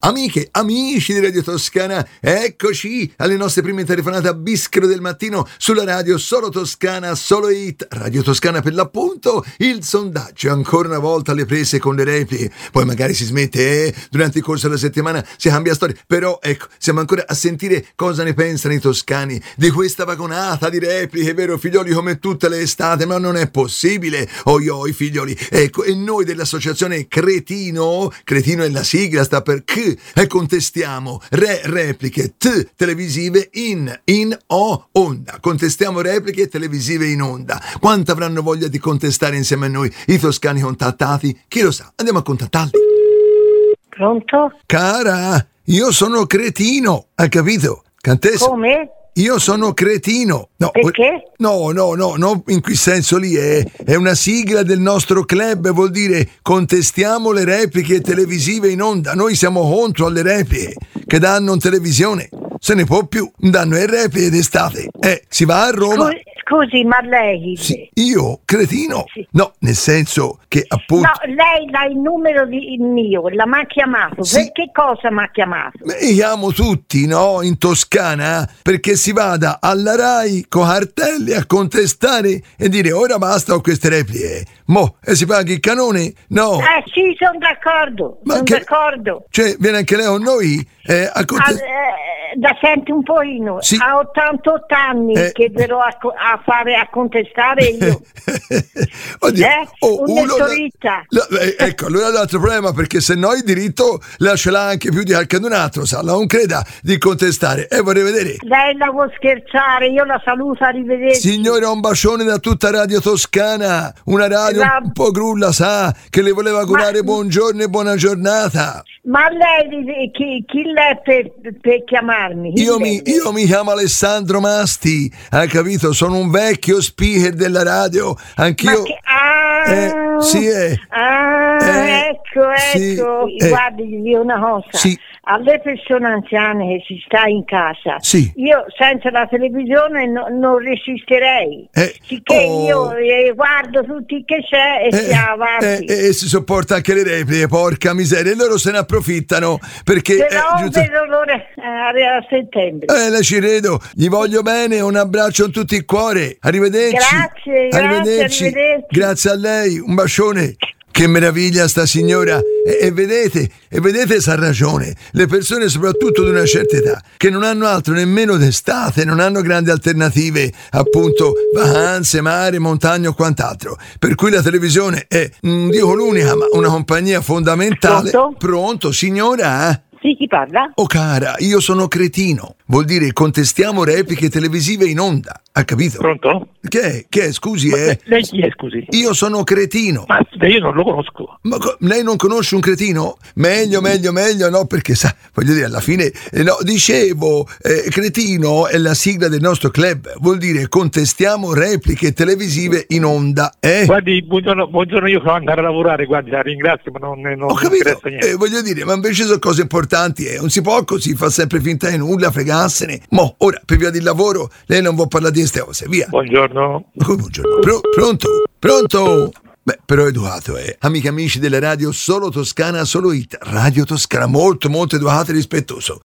Amiche, amici di Radio Toscana, eccoci alle nostre prime telefonate a Bischero del mattino sulla radio Solo Toscana, Solo Hit, Radio Toscana per l'appunto, il sondaggio ancora una volta alle prese con le repliche, poi magari si smette, durante il corso della settimana si cambia storia, però ecco, siamo ancora a sentire cosa ne pensano i toscani di questa vagonata di repliche, vero figlioli, come tutte le estate, ma non è possibile, oi figlioli, ecco, e noi dell'associazione Cretino è la sigla, sta per C, e contestiamo repliche televisive in onda. Contestiamo repliche televisive in onda. Quanto avranno voglia di contestare insieme a noi i toscani contattati? Chi lo sa? Andiamo a contattarli. Pronto? Cara, io sono Cretino, hai capito? Cantessa. Come? Io sono Cretino. No, perché? No, in quel senso lì è una sigla del nostro club, vuol dire contestiamo le repliche televisive in onda. Noi siamo contro alle repliche che danno in televisione. Se ne può più, danno le repliche d'estate. Si va a Roma. Scusi, ma lei... Sì, io, Cretino? Sì. No, nel senso che appunto... No, lei ha il numero mio, la mi ha chiamato. Sì. Per che cosa mi ha chiamato? Mi chiamo tutti, no? In Toscana, perché si vada alla Rai con cartelli a contestare e dire ora basta con queste repliche. E si paghi il canone? No. Sì, sono d'accordo. D'accordo. Cioè, viene anche lei con noi a contestare? Da senti un pochino, sì. A 88 anni che verrò a contestare io. Oddio, un'estorita. Ecco, allora l'altro problema, perché se no il diritto ce l'ha anche più di qualche un altro, sa, non creda di contestare. Vorrei vedere. Lei la può scherzare, io la saluto, arrivederci. Signora, un bacione da tutta Radio Toscana, una radio un po' grulla, sa, che le voleva augurare buongiorno e buona giornata. Ma lei, chi lei per chiamarmi? Io mi chiamo Alessandro Masti, hai capito? Sono un vecchio speaker della radio, anch'io. Sì, ecco. Sì, guardi, vi dico una cosa. Sì. Alle persone anziane che si sta in casa, sì. Io senza la televisione non resisterei, sicché io guardo tutti che c'è e si va avanti. E si sopporta anche le repliche, porca miseria, e loro se ne approfittano, perché... Però vedo l'ora a settembre. La ci credo, gli voglio bene, un abbraccio a tutti il cuore, arrivederci. Arrivederci. Grazie a lei, un bacione. Che meraviglia sta signora, e vedete s'ha ragione, le persone soprattutto di una certa età che non hanno altro nemmeno d'estate, non hanno grandi alternative, appunto vacanze, mare, montagna o quant'altro, per cui la televisione è, non dico l'unica, ma una compagnia fondamentale. Pronto signora? Sì, chi parla? Oh cara, io sono Cretino, vuol dire contestiamo repliche televisive in onda, ha capito? Pronto? Che è, scusi, Lei chi è, scusi? Io sono Cretino. Ma io non lo conosco. Ma lei non conosce un cretino? Meglio, no, perché sa, voglio dire, alla fine, no, dicevo, Cretino è la sigla del nostro club, vuol dire contestiamo repliche televisive in onda, Guardi, buongiorno, io devo andare a lavorare, guardi, la ringrazio, ma non ho capito, interessa niente. Voglio dire, ma invece sono cose importanti, non si può così, fa sempre finta di nulla, fregarsene. Ora, per via del lavoro, lei non vuol parlare di queste cose, via. Buongiorno. Come buongiorno? Pronto? Beh, però educato, Amiche, amici della radio Solo Toscana, Solo Hit, Radio Toscana, molto, molto educato e rispettoso.